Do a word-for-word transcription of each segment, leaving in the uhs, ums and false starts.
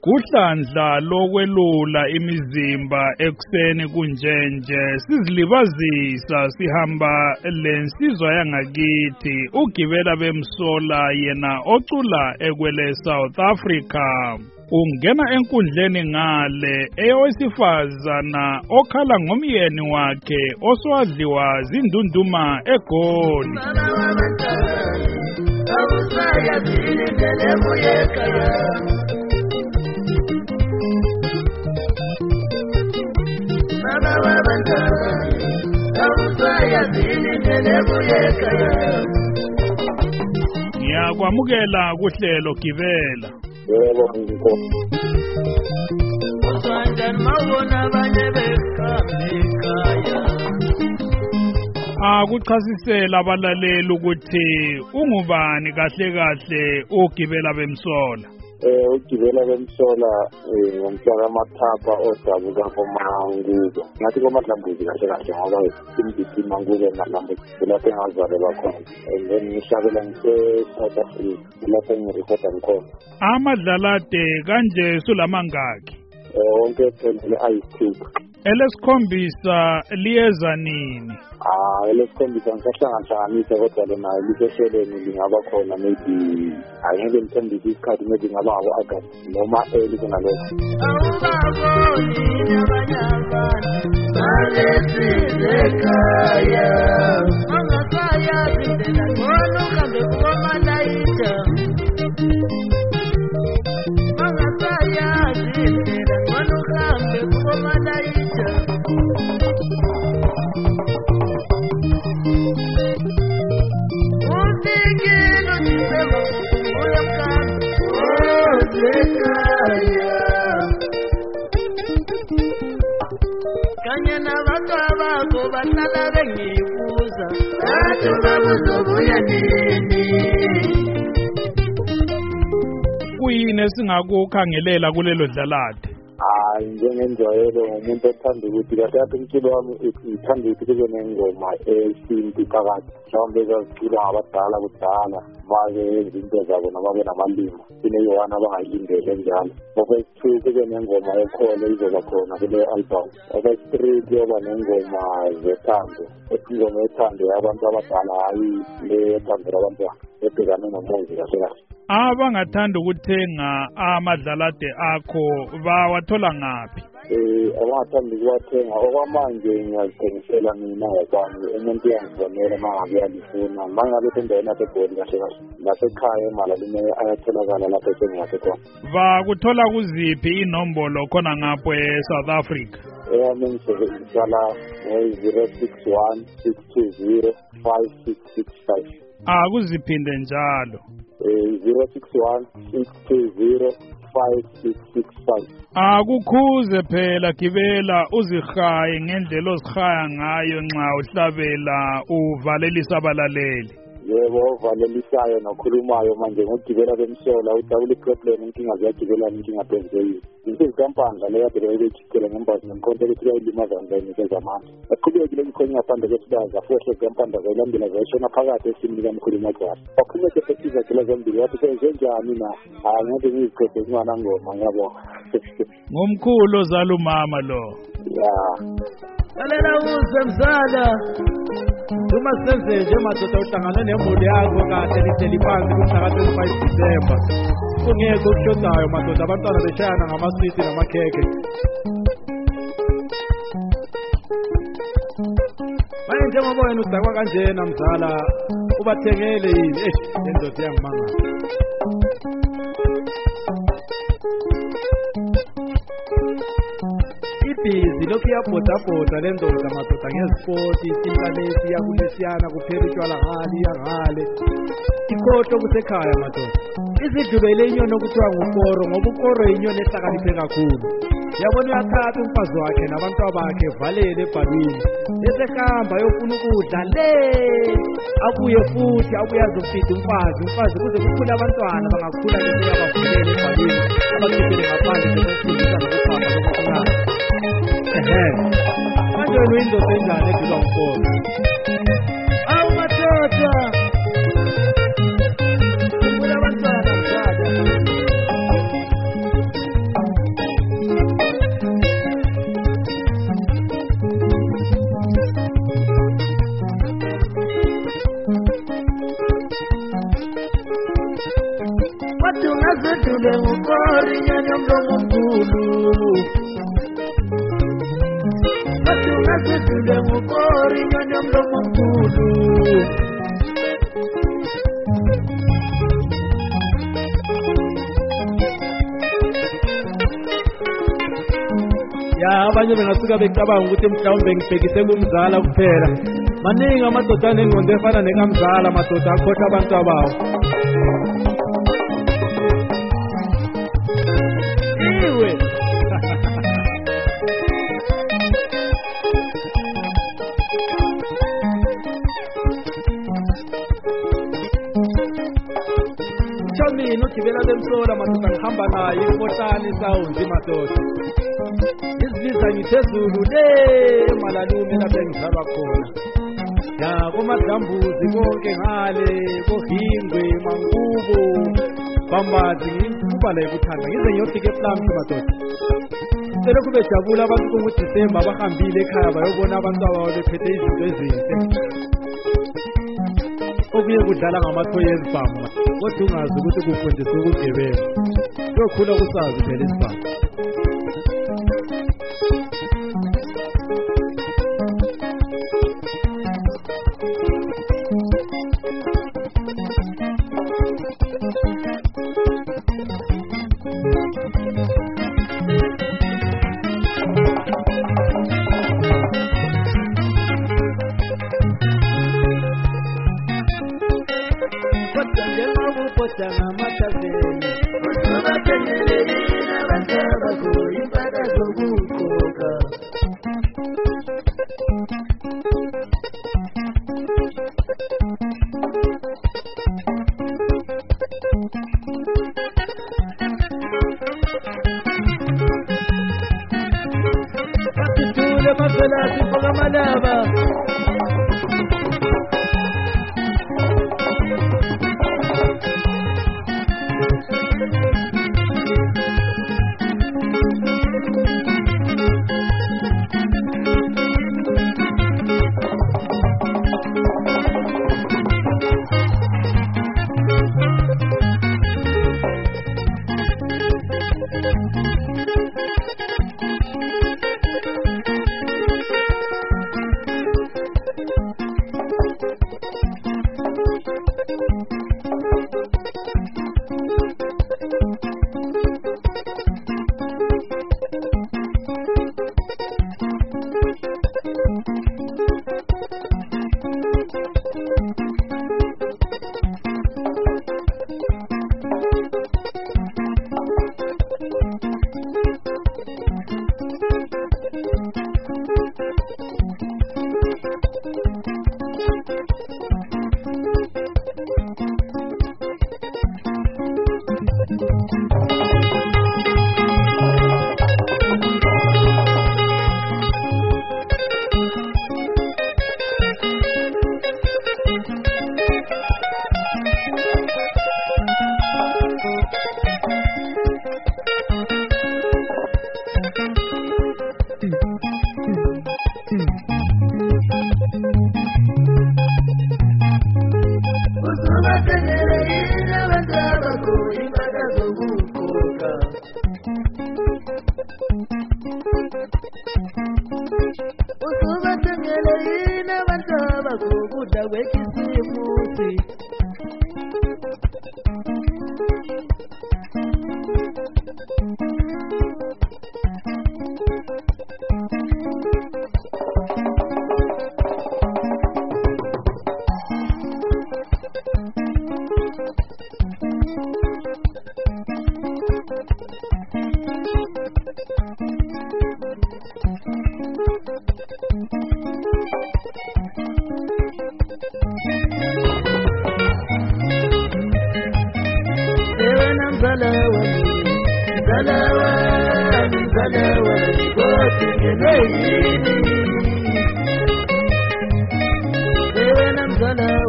Uhlandla lokwelula imizimba ekuseni kunjenje sizilibazisa sihamba lensizwa yangakithi ugibela bemsola yena ocula ekwele South Africa. Ungena enkundleni ngale eyowesifazana okhala ngomyeni wakhe oswadliwa zindunduma eGoli. Ngiyakwamukela kuhlelo gibela. Yebo ngikho. Akuchasisela abalaleli ukuthi ungubani kahle kahle ugibela bemsola. Eh ugibela bemsola ngomhlaka amathapha odabuka koMangubo. Ngathi koMadlambuzi kahle kahle ngoba imbithi Mangubo eMadlambuzi lapho engazalelwa khona. And then ngihlabela ngise South Africa lapho ngirecorda ngkhona. Amadlalade kanje sulamangaki? Eh wonke ephelele ayisithupha. Elesikhombisa liyeza nini? Ah elesikhombisa ngisahlanganisa kodwa lona lisehleleni lingaba khona maybe angeke ngithembise isikhathi maybe ngaba ngabo August noma early kunalokho. Awubaboni abanyabana balesizekhaya angasaya zindlela ngcono kambe kumalayitha angasaya zindlela ngcono kambe kumalayitha usikilo nisema uyamkani ozekhaya kanye nabantu abakho bahlala bengibuza bathi babuzobuya nini. Kuyini esingakukhangelela kulelo dlalade? Hayi njengenjwayelo umuntu othanda ukuthi kahle umculo wami uthanda ukuthi kube nengoma esintu phakathi mhlawumbe ezazicula ngabadala kudala bake izinto zabo noma benamalimi kuneyowana abangayilindele njalo. Okwesithu kube nengoma ekhona izoba khona kule album. Okwesithree kuyoba nengoma zethando ingoma ethando yabantu abadala hayi le ethando labantwana ebhekane nomuzi kahle kahle. Abangathanda ukuthenga amadlalade akho bawathola ngaphi? Eh abangathanda ukuwathenga okwamanje ngiyazithengisela mina ngokwami umuntu uyangibonela mangabe uyalifuna mangabe endaweni yaseGoli kahle kahle nasekhaya emalalini ayatholakala lapho esengiyakhe khona. Bakuthola kuziphi inombolo khona ngapho eSouth Africa? Eyami ngisebenzisa la zero six one six two zero five six six five. Akuziphinde njalo. zero six one six two zero five six six five. Akukhuze phela gibela uzihaye ngendlela ozihaya ngayo nxa uhlabela uvalelisa abalaleli. Yebo valelisayo nokhulumayo manje ngogibela bemsola udabula iproblem inkinga ziyagibela inkinga phezulu. Inkampani leyo yadela ichikela ngembazi nemkhonto ukuthi bayilimaza ngene kwezamanje. Aqhubekile ngikhonya ngaphandle kwesibaza futhi ngempanda zayilandela zayishona phakathi esimnika mkhuluma kahle. Okhuleke fesiza kula zombili wathi senzenjani na? Hayi ngathi ngiziqede ngwana ngoma yabo. Ngomkhulu ozala umama lo. Yeah. Lalela uzemzala Duma senze nje madoda uhlangana nemuli yakho kahle lihleli phansi kumhla twenty-five December. Kungeke ukushodayo madoda abantwana beshayana ngamaswiti namakheke. Manje njengoba wena udakwa kanjena mzala ubathengele yini eh indoda yangimanga. Ibhizi lokhu iyabhodabhoda le ndoda madoda ngezipoti intaneti yakulesiyana kuphela utshwala ngale yangale ikhohlo kusekhaya madoda izidlubele inyoni okuthiwa ngukoro ngoba ukoro inyoni ehlakaniphe kakhulu. Yabona uyathatha umfazi wakhe nabantwana bakhe valele ebhalwini bese hamba yofuna ukudla le abuye futhi abuye azofida umfazi umfazi kuze kukhula abantwana bangakhula bese yabavulele ebhalwini abakhiphele ngaphandle besifundisa nokuphamba lokukhulana. Ehe manje wena uyindoda enjani edula umfolo? Awu madoda kukhula abantwana mzala ya abanye bengasuka becabanga ukuthi mhlawumbe ngibhekise kumzala kuphela maningi amadoda anengqondo efana nekamzala amadoda akhohlwa abantu abawo iwe Chamino ukigibela lemsola madoda ngihamba naye ifohlani sawunzi madoda Izibiza ngithezulu le emalalume lapha engizalwa khona ya komadambuzi konke ngale kohingwe mangubo bambazi ngikuba la ekuthanda ngize ngiyofika ePlumtree madoda Sele kube jabula abantu ngoDisemba bahambile ekhaya bayobona abantu abawo bephethe izinto ezinhle okuye kudlala ngamathoyi ezibhamu kodwa ungazi ukuthi kufundiswa ukugebenga sokhula kusazi phela isibhamu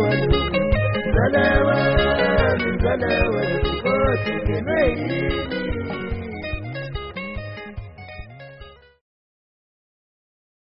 Salawa, salawa, salawa,